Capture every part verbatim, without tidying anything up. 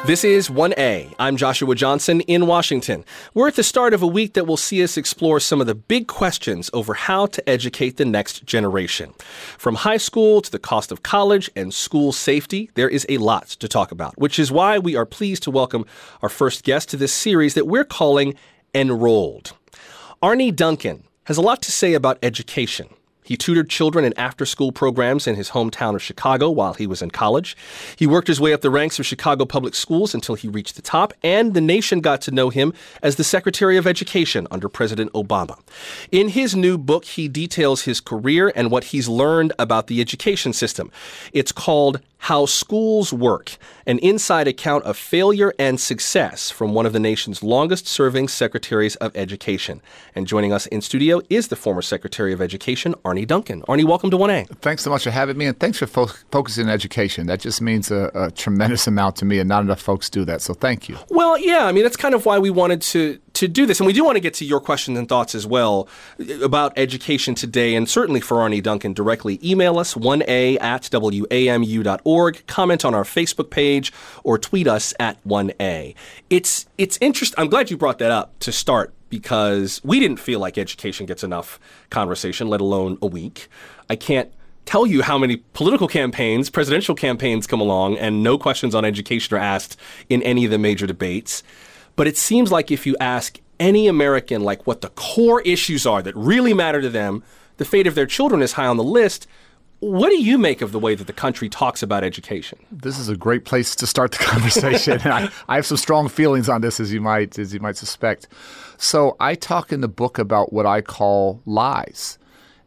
This is one A. I'm Joshua Johnson in Washington. We're at the start of a week that will see us explore some of the big questions over how to educate the next generation. From high school to the cost of college and school safety, there is a lot to talk about, which is why we are pleased to welcome our first guest to this series that we're calling Enrolled. Arne Duncan has a lot to say about education. He tutored children in after-school programs in his hometown of Chicago while he was in college. He worked his way up the ranks of Chicago public schools until he reached the top, and the nation got to know him as the Secretary of Education under President Obama. In his new book, he details his career and what he's learned about the education system. It's called How Schools Work, an inside account of failure and success from one of the nation's longest-serving secretaries of education. And joining us in studio is the former Secretary of Education, Arne Duncan. Arne, welcome to one A. Thanks so much for having me, and thanks for fo- focusing on education. That just means a, a tremendous amount to me, and not enough folks do that, so thank you. Well, yeah, I mean, that's kind of why we wanted to to do this, and we do want to get to your questions and thoughts as well about education today, and certainly for Arne Duncan directly. Email us, one A at W A M U dot org, comment on our Facebook page, or tweet us at one A. It's, it's interesting. I'm glad you brought that up to start, because we didn't feel like education gets enough conversation, let alone a week. I can't tell you how many political campaigns, presidential campaigns come along, and no questions on education are asked in any of the major debates. But it seems like if you ask any American like what the core issues are that really matter to them, the fate of their children is high on the list. What do you make of the way that the country talks about education? This is a great place to start the conversation. I, I have some strong feelings on this, as you might as you might suspect. So I talk in the book about what I call lies.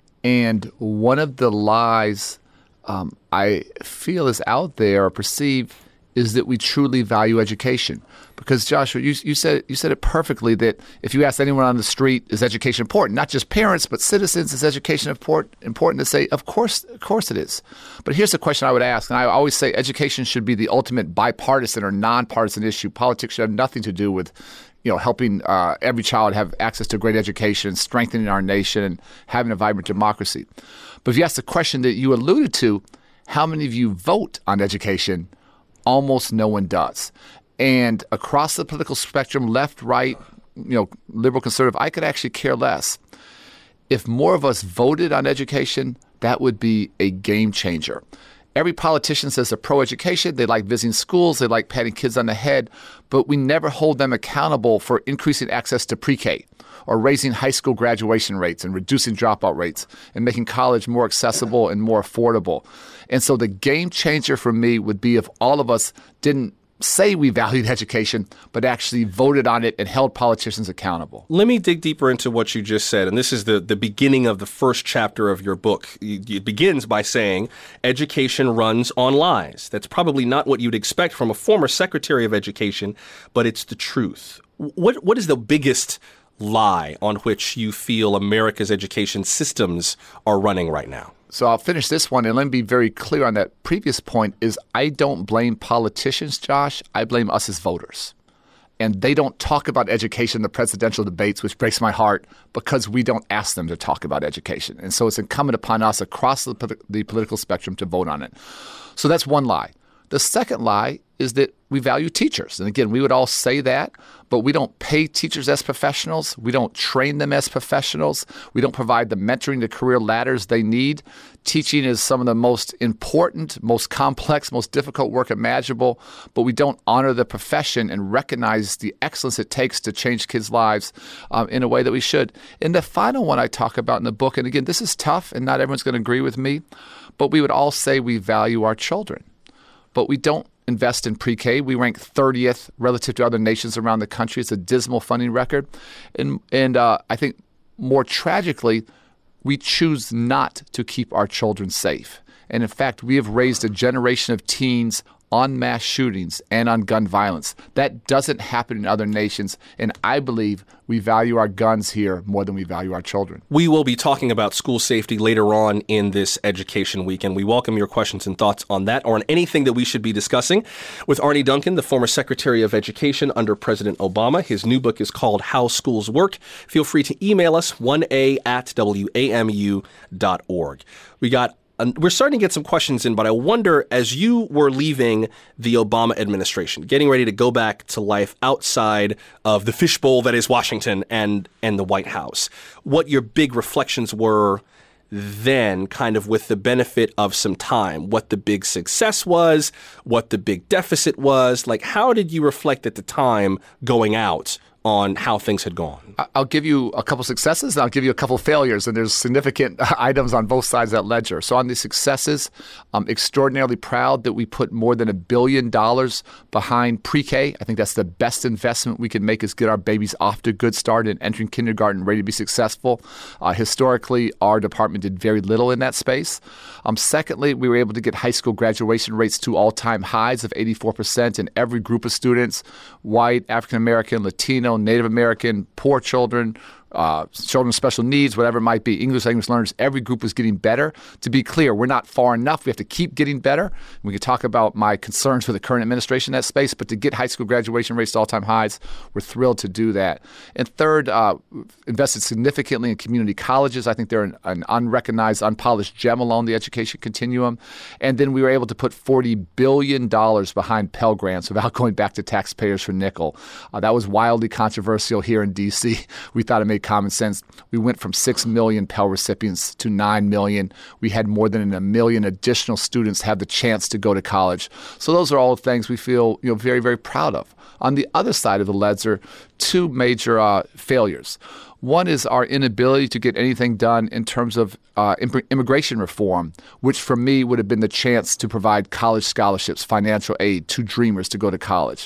And one of the lies um, I feel is out there or perceived is that we truly value education. Because, Joshua, you, you said you said it perfectly that if you ask anyone on the street, is education important? Not just parents, but citizens, is education important? Important to say, of course, of course it is. But here's the question I would ask, and I always say education should be the ultimate bipartisan or nonpartisan issue. Politics should have nothing to do with, you know, helping uh, every child have access to great education, strengthening our nation, and having a vibrant democracy. But if you ask the question that you alluded to, how many of you vote on education? Almost no one does. And across the political spectrum, left, right, you know, liberal, conservative, I could actually care less. If more of us voted on education, that would be a game changer. Every politician says they're pro-education, they like visiting schools, they like patting kids on the head, but we never hold them accountable for increasing access to pre-K or raising high school graduation rates and reducing dropout rates and making college more accessible and more affordable. And so the game changer for me would be if all of us didn't say we valued education, but actually voted on it and held politicians accountable. Let me dig deeper into what you just said, and this is the, the beginning of the first chapter of your book. It begins by saying education runs on lies. That's probably not what you'd expect from a former Secretary of Education, but it's the truth. What What is the biggest lie on which you feel America's education systems are running right now? So I'll finish this one, and let me be very clear on that previous point, is I don't blame politicians, Josh. I blame us as voters. And they don't talk about education in the presidential debates, which breaks my heart, because we don't ask them to talk about education. And so it's incumbent upon us across the, the political spectrum to vote on it. So that's one lie. The second lie is that we value teachers. And again, we would all say that, but we don't pay teachers as professionals. We don't train them as professionals. We don't provide the mentoring, the career ladders they need. Teaching is some of the most important, most complex, most difficult work imaginable, but we don't honor the profession and recognize the excellence it takes to change kids' lives um, in a way that we should. And the final one I talk about in the book, and again, this is tough and not everyone's going to agree with me, but we would all say we value our children. But we don't invest in pre-K. We rank thirtieth relative to other nations around the country. It's a dismal funding record. And, and uh, I think more tragically, we choose not to keep our children safe. And in fact, we have raised a generation of teens on mass shootings and on gun violence. That doesn't happen in other nations, and I believe we value our guns here more than we value our children. We will be talking about school safety later on in this education week, and we welcome your questions and thoughts on that or on anything that we should be discussing with Arne Duncan, the former Secretary of Education under President Obama. His new book is called How Schools Work. Feel free to email us, one A at W A M U dot org. We got uh, we're starting to get some questions in, but I wonder, as you were leaving the Obama administration, getting ready to go back to life outside of the fishbowl that is Washington and, and the White House, what your big reflections were then, kind of with the benefit of some time, what the big success was, what the big deficit was. Like, how did you reflect at the time going out on how things had gone? I'll give you a couple successes and I'll give you a couple failures, and there's significant items on both sides of that ledger. So on the successes, I'm extraordinarily proud that we put more than a billion dollars behind pre-K. I think that's the best investment we can make, is get our babies off to a good start and entering kindergarten ready to be successful. Uh, historically, our department did very little in that space. Um, secondly, we were able to get high school graduation rates to all-time highs of eighty-four percent in every group of students: white, African-American, Latino, Native American, poor children, uh, children with special needs, whatever it might be, English language learners. Every group was getting better. To be clear, we're not far enough. We have to keep getting better. We can talk about my concerns with the current administration in that space, but to get high school graduation rates to all-time highs, we're thrilled to do that. And third, uh, invested significantly in community colleges. I think they're an, an unrecognized, unpolished gem along the education continuum. And then we were able to put forty billion dollars behind Pell Grants without going back to taxpayers for nickel. Uh, that was wildly controversial here in D C. We thought it made common sense. We went from six million Pell recipients to nine million. We had more than a million additional students have the chance to go to college. So those are all things we feel, you know, very, very proud of. On the other side of the ledger, two major uh, failures. One is our inability to get anything done in terms of uh, im- immigration reform, which for me would have been the chance to provide college scholarships, financial aid to dreamers to go to college.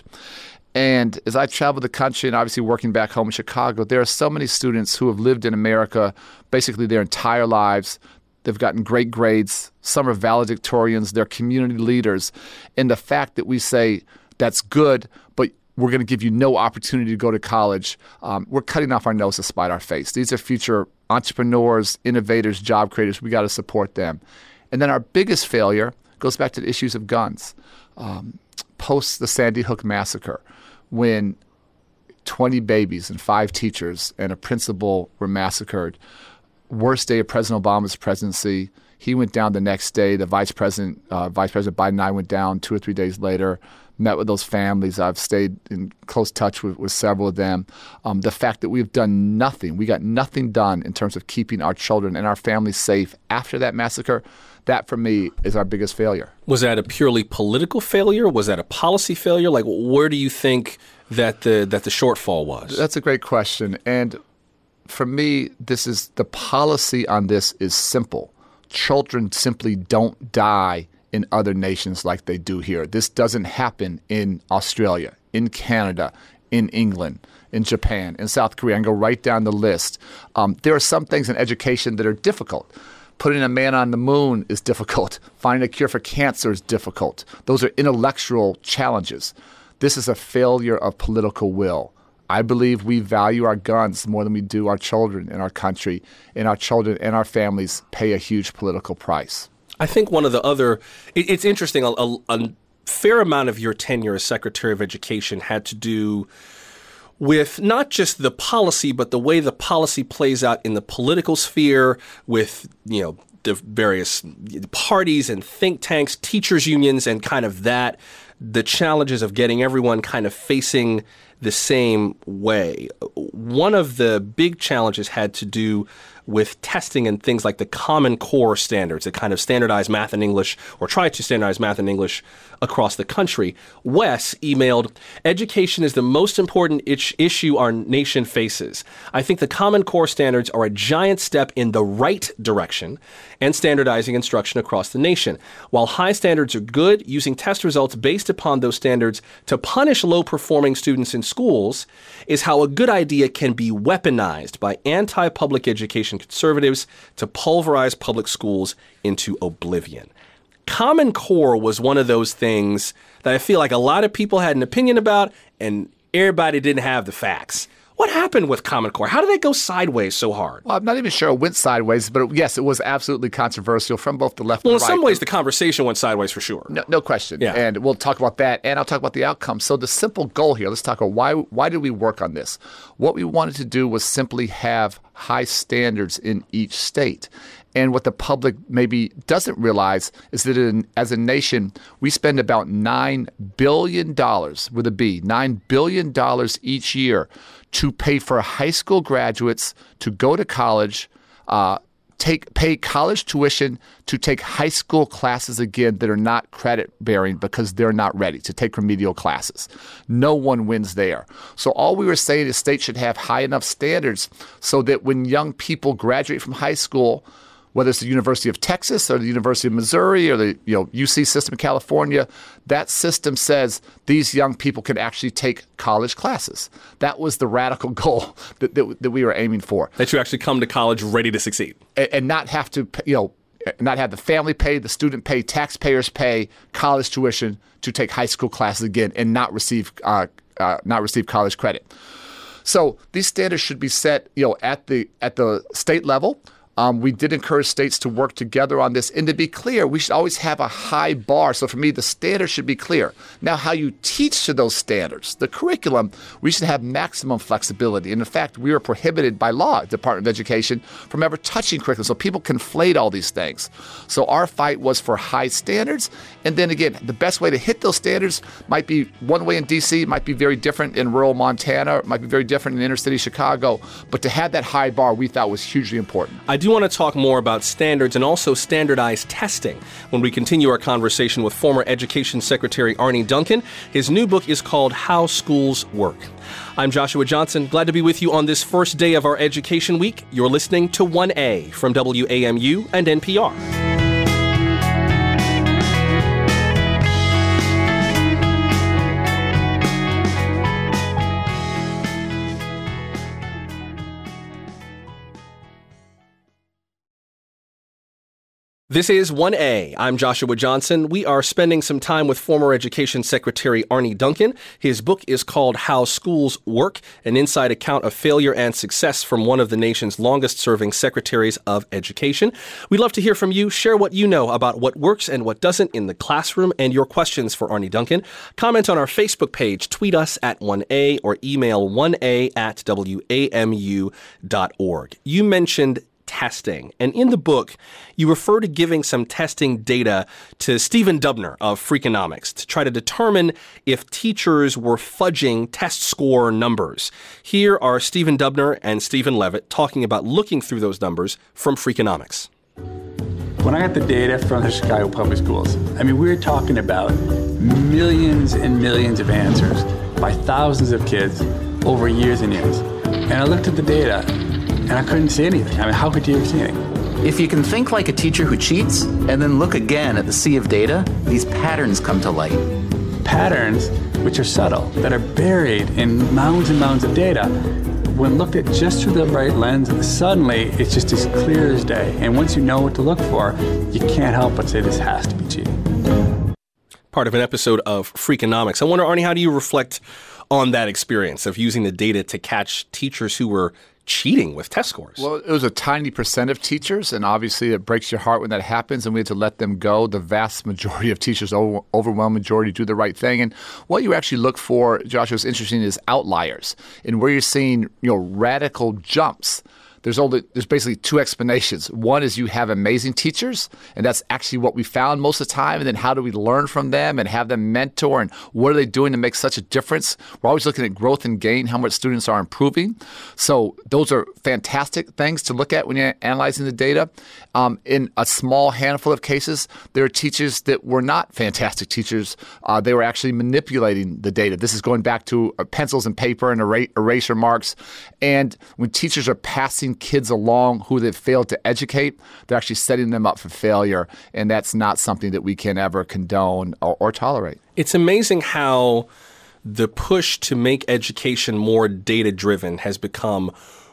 And as I travel the country and obviously working back home in Chicago, there are so many students who have lived in America basically their entire lives. They've gotten great grades. Some are valedictorians. They're community leaders. And the fact that we say that's good, but we're going to give you no opportunity to go to college, um, we're cutting off our nose to spite our face. These are future entrepreneurs, innovators, job creators. We got to support them. And then our biggest failure goes back to the issues of guns. Um, post the Sandy Hook massacre, when twenty babies and five teachers and a principal were massacred, worst day of President Obama's presidency. He went down the next day. The vice president, uh, Vice President Biden and I went down two or three days later, met with those families. I've stayed in close touch with, with several of them. Um, the fact that we've done nothing, we got nothing done in terms of keeping our children and our families safe after that massacre, that for me is our biggest failure. Was that a purely political failure? Was that a policy failure? Like, where do you think that the that the shortfall was? That's a great question. And for me, this is the policy on this is simple. Children simply don't die in other nations like they do here. This doesn't happen in Australia, in Canada, in England, in Japan, in South Korea. I can go right down the list. Um, there are some things in education that are difficult. Putting a man on the moon is difficult. Finding a cure for cancer is difficult. Those are intellectual challenges. This is a failure of political will. I believe we value our guns more than we do our children in our country, and our children and our families pay a huge political price. I think one of the other, it, it's interesting, a, a, a fair amount of your tenure as Secretary of Education had to do with not just the policy, but the way the policy plays out in the political sphere with, you know, the various parties and think tanks, teachers unions, and kind of that, the challenges of getting everyone kind of facing the same way. One of the big challenges had to do with testing and things like the Common Core standards that kind of standardize math and English, or try to standardize math and English across the country. Wes emailed, "Education is the most important itch- issue our nation faces. I think the Common Core standards are a giant step in the right direction and standardizing instruction across the nation. While high standards are good, using test results based upon those standards to punish low-performing students in schools is how a good idea can be weaponized by anti-public education conservatives to pulverize public schools into oblivion." Common Core was one of those things that I feel like a lot of people had an opinion about, and everybody didn't have the facts. What happened with Common Core? How did that go sideways so hard? Well, I'm not even sure it went sideways, but it, yes, it was absolutely controversial from both the left well, and right. Well, in some ways, the conversation went sideways for sure. No, no question. Yeah. And we'll talk about that, and I'll talk about the outcome. So the simple goal here, let's talk about why, why did we work on this? What we wanted to do was simply have high standards in each state. And what the public maybe doesn't realize is that in, as a nation, we spend about nine billion dollars, with a B, nine billion dollars each year to pay for high school graduates to go to college, uh, take pay college tuition to take high school classes again that are not credit-bearing because they're not ready to take remedial classes. No one wins there. So all we were saying is states should have high enough standards so that when young people graduate from high school, whether it's the University of Texas or the University of Missouri or the you know U C system in California, that system says these young people can actually take college classes. That was the radical goal that, that, that we were aiming for. That you actually come to college ready to succeed. And, and not have to, you know, not have the family pay, the student pay, taxpayers pay college tuition to take high school classes again and not receive uh, uh, not receive college credit. So these standards should be set, you know, at the at the state level. Um, we did encourage states to work together on this. And to be clear, we should always have a high bar. So for me, the standards should be clear. Now, how you teach to those standards, the curriculum, we should have maximum flexibility. And in fact, we are prohibited by law, Department of Education, from ever touching curriculum. So people conflate all these things. So our fight was for high standards. And then again, the best way to hit those standards might be one way in D C, might be very different in rural Montana, might be very different in inner city Chicago. But to have that high bar, we thought was hugely important. I do want to talk more about standards and also standardized testing when we continue our conversation with former Education Secretary Arne Duncan. His new book is called How Schools Work. I'm Joshua Johnson, glad to be with you on this first day of our Education Week. You're listening to one A from W A M U and N P R. This is one A. I'm Joshua Johnson. We are spending some time with former Education Secretary Arne Duncan. His book is called How Schools Work, an inside account of failure and success from one of the nation's longest-serving secretaries of education. We'd love to hear from you. Share what you know about what works and what doesn't in the classroom and your questions for Arne Duncan. Comment on our Facebook page, tweet us at one A, or email one A at W A M U dot org. You mentioned testing. And in the book, you refer to giving some testing data to Stephen Dubner of Freakonomics to try to determine if teachers were fudging test score numbers. Here are Stephen Dubner and Stephen Levitt talking about looking through those numbers from Freakonomics. When I got the data from the Chicago Public Schools, I mean, we were talking about millions and millions of answers by thousands of kids over years and years. And I looked at the data and I couldn't see anything. I mean, how could you ever see anything? If you can think like a teacher who cheats and then look again at the sea of data, these patterns come to light. Patterns which are subtle, that are buried in mounds and mounds of data. When looked at just through the right lens, suddenly it's just as clear as day. And once you know what to look for, you can't help but say this has to be cheating. Part of an episode of Freakonomics. I wonder, Arne, how do you reflect on that experience of using the data to catch teachers who were cheating with test scores? Well, it was a tiny percent of teachers, and obviously it breaks your heart when that happens, and we had to let them go. The vast majority of teachers, over, overwhelming majority, do the right thing. And what you actually look for, Joshua, is interesting, is outliers. And where you're seeing, you know, radical jumps, there's only there's basically two explanations. One is you have amazing teachers, and that's actually what we found most of the time. And then how do we learn from them and have them mentor, and what are they doing to make such a difference? We're always looking at growth and gain, how much students are improving. So those are fantastic things to look at when you're analyzing the data. Um, in a small handful of cases, there are teachers that were not fantastic teachers. Uh, they were actually manipulating the data. This is going back to uh, pencils and paper and er- eraser marks. And when teachers are passing kids along who they've failed to educate, they're actually setting them up for failure. And that's not something that we can ever condone or, or tolerate. It's amazing how the push to make education more data-driven has become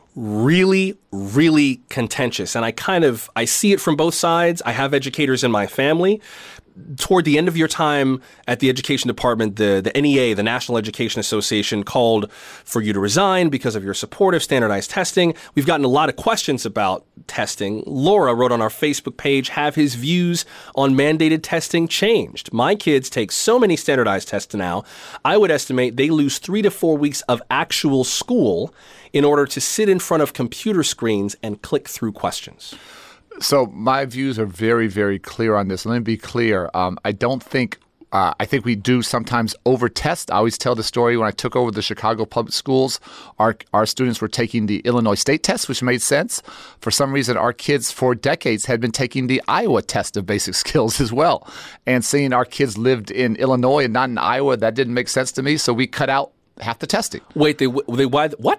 really, really contentious. And I kind of, I see it from both sides. I have educators in my family. Toward the end of your time at the education department, the, the N E A, the National Education Association, called for you to resign because of your support of standardized testing. We've gotten a lot of questions about testing. Laura wrote on our Facebook page, have his views on mandated testing changed? My kids take so many standardized tests now, I would estimate they lose three to four weeks of actual school in order to sit in front of computer screens and click through questions. So my views are very, very clear on this. Let me be clear. Um, I don't think Uh, I think we do sometimes over-test. I always tell the story when I took over the Chicago public schools, our our students were taking the Illinois state test, which made sense. For some reason, our kids for decades had been taking the Iowa test of basic skills as well. And seeing our kids lived in Illinois and not in Iowa, that didn't make sense to me, so we cut out half the testing. Wait, they they why what?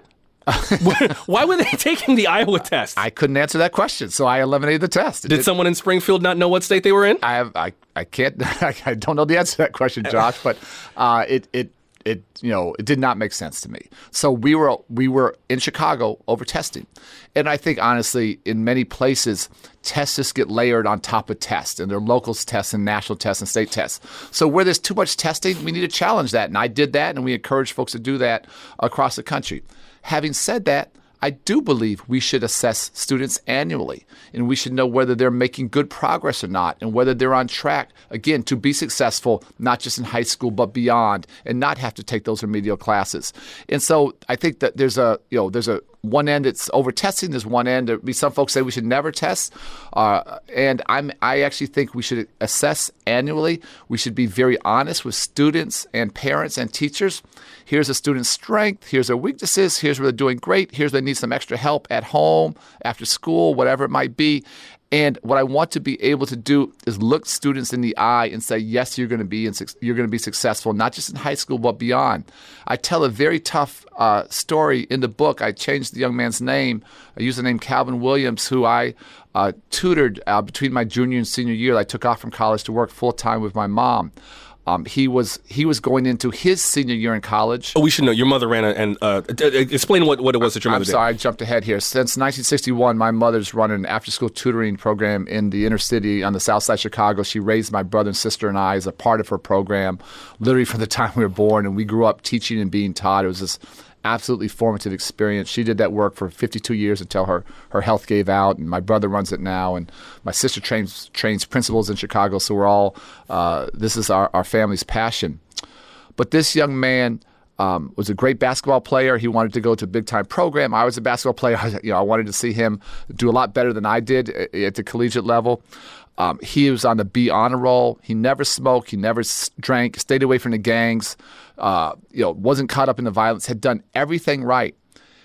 Why were they taking the Iowa test? I couldn't answer that question, so I eliminated the test. Did it, someone in Springfield not know what state they were in? I have, I, I can't. I don't know the answer to that question, Josh. But uh, it it it you know it did not make sense to me. So we were we were in Chicago over testing, and I think honestly, in many places, tests just get layered on top of tests, and there are local tests and national tests and state tests. So where there's too much testing, we need to challenge that, and I did that, and we encourage folks to do that across the country. Having said that, I do believe we should assess students annually, and we should know whether they're making good progress or not, and whether they're on track, again, to be successful, not just in high school, but beyond, and not have to take those remedial classes. And so I think that there's a, you know, there's a one end it's over testing. There's one end. There be some folks say we should never test, uh, and I'm I actually think we should assess annually. We should be very honest with students and parents and teachers. Here's a student's strength. Here's their weaknesses. Here's where they're doing great. Here's where they need some extra help at home, after school, whatever it might be. And what I want to be able to do is look students in the eye and say, yes, you're going to be in, you're going to be successful, not just in high school, but beyond. I tell a very tough uh, story in the book. I changed the young man's name. I used the name Calvin Williams, who I uh, tutored uh, between my junior and senior year. I took off from college to work full-time with my mom. Um, he was he was going into his senior year in college. Oh, we should know. Your mother ran a, and uh, d- d- explain what, what it was that your mother I'm did. sorry, I jumped ahead here. Since nineteen sixty-one, my mother's run an after-school tutoring program in the inner city on the south side of Chicago. She raised my brother and sister and I as a part of her program, literally from the time we were born, and we grew up teaching and being taught. It was this absolutely formative experience. She did that work for fifty-two years until her, her health gave out, and my brother runs it now, and my sister trains trains principals in Chicago, so we're all, uh, this is our, our family's passion. But this young man um, was a great basketball player. He wanted to go to a big-time program. I was a basketball player. I, you know, I wanted to see him do a lot better than I did at, at the collegiate level. Um, he was on the B honor roll. He never smoked. He never drank. Stayed away from the gangs. Uh, you know, wasn't caught up in the violence. Had done everything right.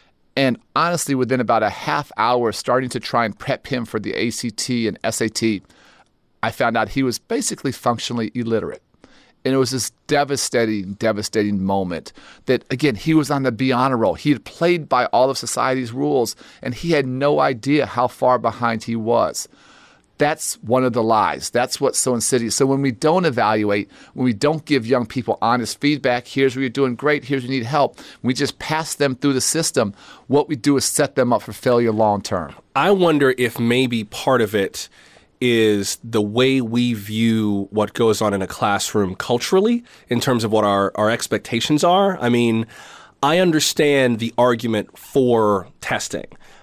And honestly, within about a half hour, starting to try and prep him for the A C T and S A T, I found out he was basically functionally illiterate. And it was this devastating, devastating moment that, again, he was on the B honor roll. He had played by all of society's rules, and he had no idea how far behind he was. That's one of the lies. That's what's so insidious. So when we don't evaluate, when we don't give young people honest feedback, here's where you're doing great, here's where you need help, we just pass them through the system, what we do is set them up for failure long term. I wonder if maybe part of it is the way we view what goes on in a classroom culturally in terms of what our, our expectations are. I mean, I understand the argument for testing.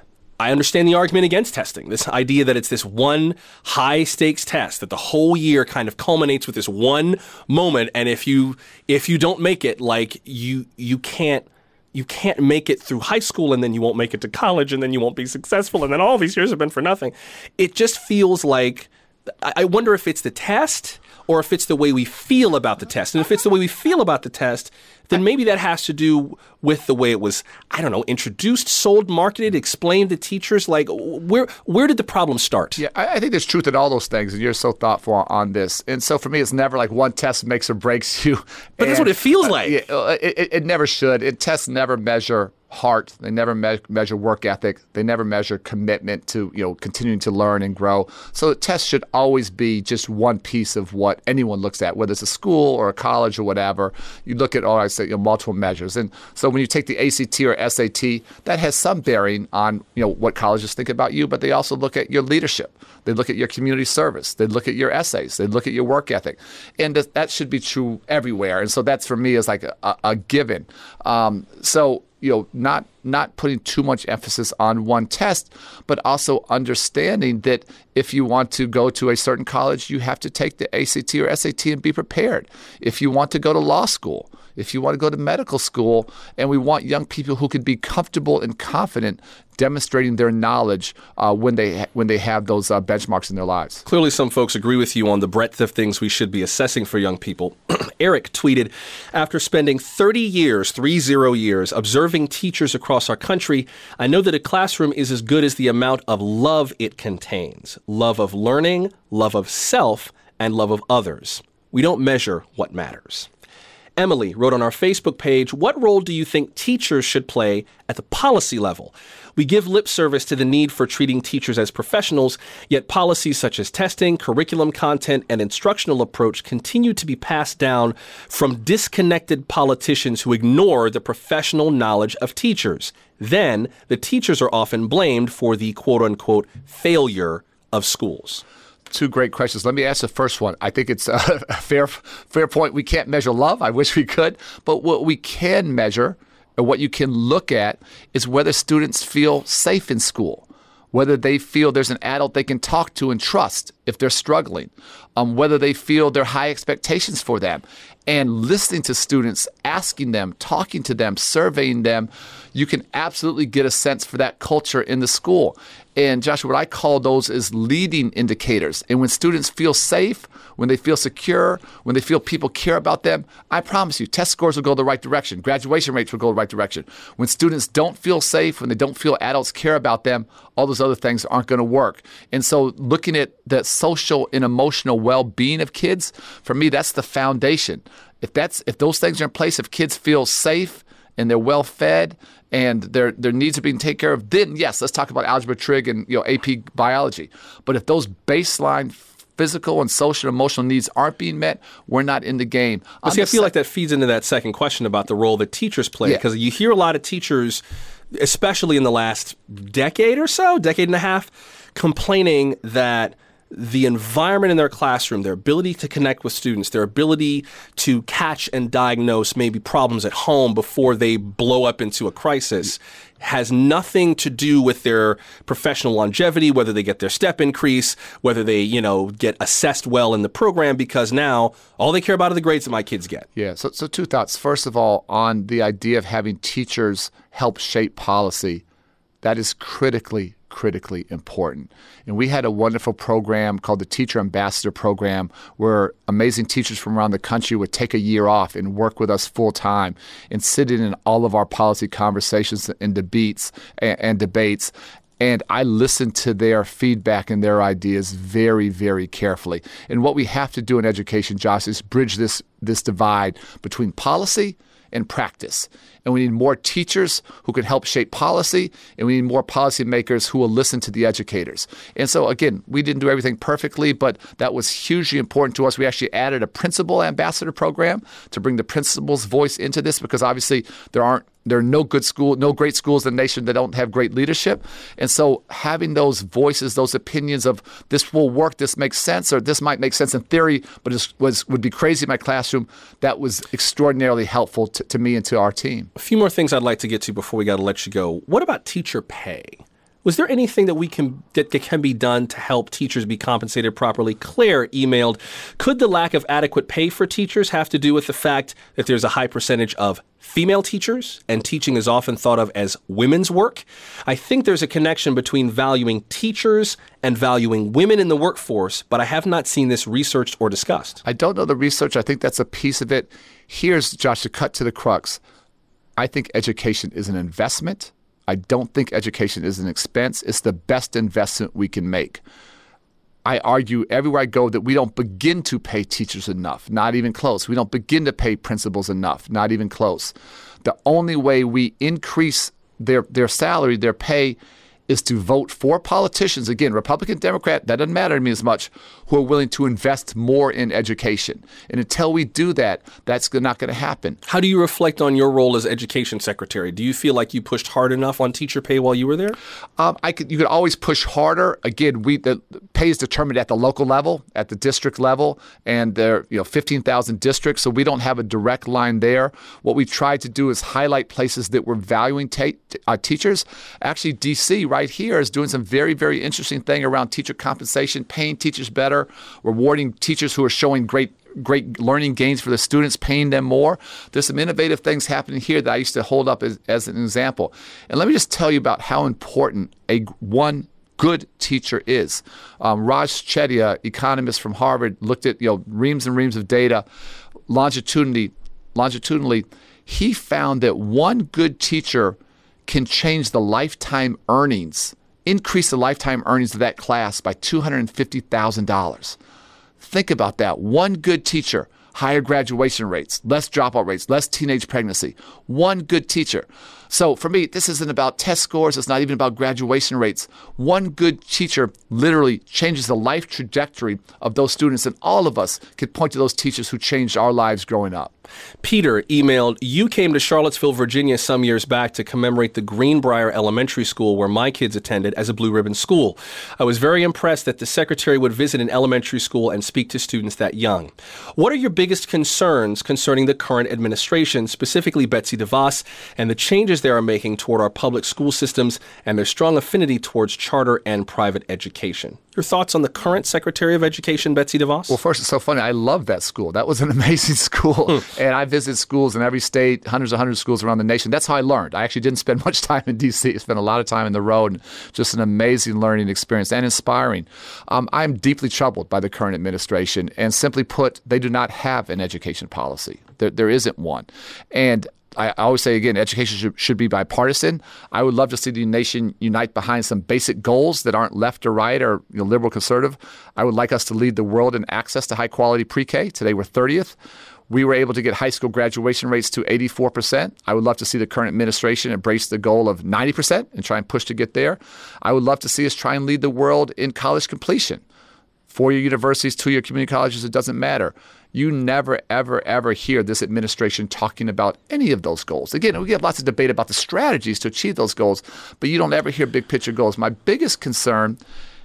I understand the argument against testing, this idea that it's this one high-stakes test, that the whole year kind of culminates with this one moment, and if you if you don't make it, like, you you can't you can't make it through high school, and then you won't make it to college, and then you won't be successful, and then all these years have been for nothing. It just feels like, I wonder if it's the test or if it's the way we feel about the test. And if it's the way we feel about the test, then maybe that has to do with the way it was, I don't know, introduced, sold, marketed, explained to teachers. Like, where where did the problem start? Yeah, I, I think there's truth in all those things, and you're so thoughtful on this. And so for me, it's never like one test makes or breaks you. But and, that's what it feels like. Uh, yeah, it, it, it never should. It, tests never measure heart. They never me- measure work ethic. They never measure commitment to, you know, continuing to learn and grow. So the test should always be just one piece of what anyone looks at, whether it's a school or a college or whatever. You look at, oh, I say, you know, multiple measures. And so when you take the A C T or S A T, that has some bearing on, you know, what colleges think about you, but they also look at your leadership. They look at your community service. They look at your essays. They look at your work ethic. And th- that should be true everywhere. And so that's, for me, is like a, a, a given. Um, so, you know, not not putting too much emphasis on one test, but also understanding that if you want to go to a certain college, you have to take the A C T or S A T and be prepared. If you want to go to law school, if you want to go to medical school, and we want young people who can be comfortable and confident demonstrating their knowledge uh, when they ha- when they have those uh, benchmarks in their lives. Clearly, some folks agree with you on the breadth of things we should be assessing for young people. Eric tweeted, after spending thirty years, three zero years, observing teachers across our country, I know that a classroom is as good as the amount of love it contains. Love of learning, love of self, and love of others. We don't measure what matters. Emily wrote on our Facebook page, what role do you think teachers should play at the policy level? We give lip service to the need for treating teachers as professionals, yet policies such as testing, curriculum content, and instructional approach continue to be passed down from disconnected politicians who ignore the professional knowledge of teachers. Then, the teachers are often blamed for the quote-unquote failure of schools. Two great questions. Let me ask the first one. I think it's a fair fair point. We can't measure love. I wish we could. But what we can measure, or what you can look at, is whether students feel safe in school, whether they feel there's an adult they can talk to and trust if they're struggling, um, whether they feel there are high expectations for them. And listening to students, asking them, talking to them, surveying them, you can absolutely get a sense for that culture in the school. And Joshua, what I call those is leading indicators. And when students feel safe, when they feel secure, when they feel people care about them, I promise you, test scores will go the right direction. Graduation rates will go the right direction. When students don't feel safe, when they don't feel adults care about them, all those other things aren't going to work. And so looking at the social and emotional well-being of kids, for me, that's the foundation. If that's if those things are in place, if kids feel safe and they're well fed and their their needs are being taken care of, then yes, let's talk about algebra, trig, and you know A P biology. But if those baseline physical and social and emotional needs aren't being met, we're not in the game. But see, I feel like that feeds into that second question about the role that teachers play, because yeah. you hear a lot of teachers, especially in the last decade or so, decade and a half, complaining that the environment in their classroom, their ability to connect with students, their ability to catch and diagnose maybe problems at home before they blow up into a crisis has nothing to do with their professional longevity, whether they get their step increase, whether they, you know, get assessed well in the program, because now all they care about are the grades that my kids get. Yeah, so so two thoughts. First of all, on the idea of having teachers help shape policy, that is critically critically important. And we had a wonderful program called the Teacher Ambassador Program, where amazing teachers from around the country would take a year off and work with us full time and sit in in all of our policy conversations and debates and, and debates. And I listened to their feedback and their ideas very, very carefully. And what we have to do in education, Josh, is bridge this this divide between policy and practice. And we need more teachers who can help shape policy, and we need more policymakers who will listen to the educators. And so, again, we didn't do everything perfectly, but that was hugely important to us. We actually added a principal ambassador program to bring the principal's voice into this, because obviously there aren't There are no good school, no great schools in the nation that don't have great leadership. And so having those voices, those opinions of this will work, this makes sense, or this might make sense in theory, but it was, would be crazy in my classroom, that was extraordinarily helpful to, to me and to our team. A few more things I'd like to get to before we got to let you go. What about teacher pay? Was there anything that we can that can be done to help teachers be compensated properly? Claire emailed, could the lack of adequate pay for teachers have to do with the fact that there's a high percentage of female teachers and teaching is often thought of as women's work? I think there's a connection between valuing teachers and valuing women in the workforce, but I have not seen this researched or discussed. I don't know the research. I think that's a piece of it. Here's, Josh, to cut to the crux. I think education is an investment. I don't think education is an expense. It's the best investment we can make. I argue everywhere I go that we don't begin to pay teachers enough, not even close. We don't begin to pay principals enough, not even close. The only way we increase their, their salary, their pay, is to vote for politicians, again, Republican, Democrat, that doesn't matter to me as much, who are willing to invest more in education. And until we do that, that's not going to happen. How do you reflect on your role as education secretary? Do you feel like you pushed hard enough on teacher pay while you were there? Um, I could, you could always push harder. Again, we the pay is determined at the local level, at the district level, and there are you know, fifteen thousand districts, so we don't have a direct line there. What we tried to do is highlight places that were valuing ta- uh, teachers. Actually, D C right here is doing some very, very interesting thing around teacher compensation, paying teachers better, rewarding teachers who are showing great great learning gains for the students, paying them more. There's some innovative things happening here that I used to hold up as, as an example. And let me just tell you about how important a one good teacher is. Um, Raj Chettiar, economist from Harvard, looked at you know reams and reams of data longitudinally. Longitudinally, he found that one good teacher can change the lifetime earnings, increase the lifetime earnings of that class by two hundred fifty thousand dollars. Think about that. One good teacher, higher graduation rates, less dropout rates, less teenage pregnancy. One good teacher. So for me, this isn't about test scores. It's not even about graduation rates. One good teacher literally changes the life trajectory of those students, and all of us could point to those teachers who changed our lives growing up. Peter emailed, you came to Charlottesville, Virginia some years back to commemorate the Greenbrier Elementary School where my kids attended as a Blue Ribbon school. I was very impressed that the secretary would visit an elementary school and speak to students that young. What are your biggest concerns concerning the current administration, specifically Betsy DeVos, and the changes they are making toward our public school systems and their strong affinity towards charter and private education? Your thoughts on the current Secretary of Education, Betsy DeVos? Well, first, it's so funny. I love that school. That was an amazing school. And I visited schools in every state, hundreds and hundreds of schools around the nation. That's how I learned. I actually didn't spend much time in D C I spent a lot of time in the road, and just an amazing learning experience and inspiring. Um, I'm deeply troubled by the current administration. And simply put, they do not have an education policy. There, there isn't one. And I always say, again, education should, should be bipartisan. I would love to see the nation unite behind some basic goals that aren't left or right or you know, liberal conservative. I would like us to lead the world in access to high-quality pre-K. Today we're thirtieth. We were able to get high school graduation rates to eighty-four percent. I would love to see the current administration embrace the goal of ninety percent and try and push to get there. I would love to see us try and lead the world in college completion. Four-year universities, two-year community colleges, it doesn't matter. You never, ever, ever hear this administration talking about any of those goals. Again, we get lots of debate about the strategies to achieve those goals, but you don't ever hear big picture goals. My biggest concern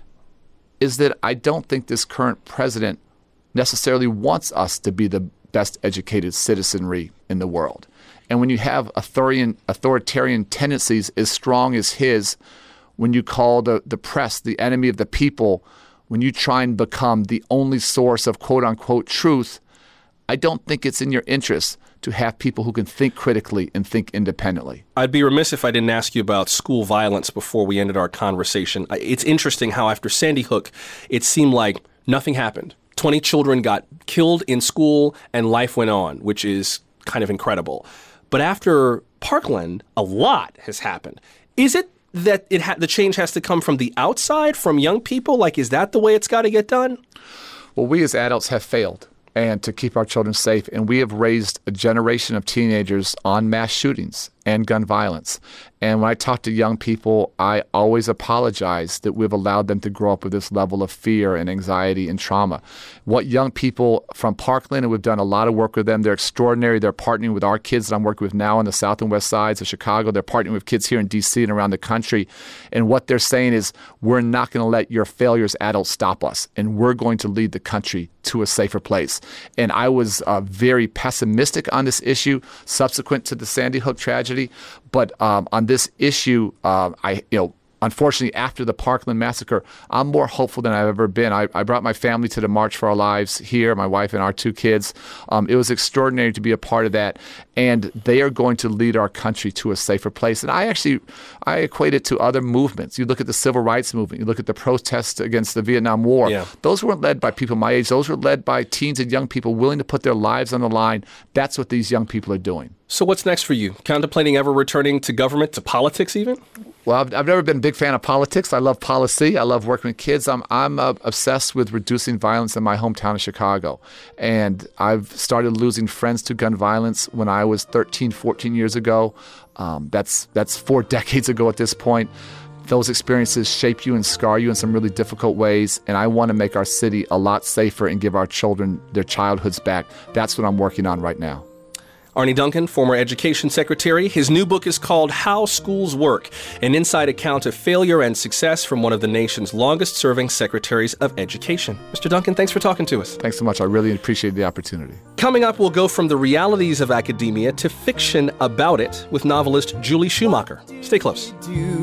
is that I don't think this current president necessarily wants us to be the best educated citizenry in the world. And when you have authoritarian, authoritarian tendencies as strong as his, when you call the, the press the enemy of the people, when you try and become the only source of quote-unquote truth, I don't think it's in your interest to have people who can think critically and think independently. I'd be remiss if I didn't ask you about school violence before we ended our conversation. It's interesting how after Sandy Hook, it seemed like nothing happened. twenty children got killed in school and life went on, which is kind of incredible. But after Parkland, a lot has happened. Is it that it ha- the change has to come from the outside, from young people? Like, is that the way it's got to get done? Well, we as adults have failed and to keep our children safe, and we have raised a generation of teenagers on mass shootings and gun violence. And when I talk to young people, I always apologize that we've allowed them to grow up with this level of fear and anxiety and trauma. What young people from Parkland, and we've done a lot of work with them, they're extraordinary. They're partnering with our kids that I'm working with now on the south and west sides of Chicago. They're partnering with kids here in D C and around the country. And what they're saying is, we're not going to let your failures, adults, stop us. And we're going to lead the country to a safer place. And I was uh, very pessimistic on this issue subsequent to the Sandy Hook tragedy. But um, on this issue, uh, I you know, unfortunately, after the Parkland massacre, I'm more hopeful than I've ever been. I, I brought my family to the March for Our Lives here, my wife and our two kids. Um, it was extraordinary to be a part of that. And they are going to lead our country to a safer place. And I actually, I equate it to other movements. You look at the civil rights movement. You look at the protests against the Vietnam War. Yeah. Those weren't led by people my age. Those were led by teens and young people willing to put their lives on the line. That's what these young people are doing. So what's next for you? Contemplating ever returning to government, to politics even? Well, I've, I've never been a big fan of politics. I love policy. I love working with kids. I'm I'm uh, obsessed with reducing violence in my hometown of Chicago. And I've started losing friends to gun violence when I was thirteen, fourteen years ago. Um, that's that's four decades ago at this point. Those experiences shape you and scar you in some really difficult ways. And I want to make our city a lot safer and give our children their childhoods back. That's what I'm working on right now. Arne Duncan, former education secretary. His new book is called How Schools Work, an inside account of failure and success from one of the nation's longest-serving secretaries of education. Mister Duncan, thanks for talking to us. Thanks so much. I really appreciate the opportunity. Coming up, we'll go from the realities of academia to fiction about it with novelist Julie Schumacher. Stay close.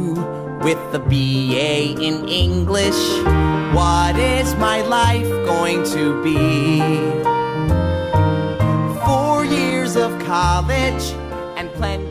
With the B A in English, what is my life going to be? college and plenty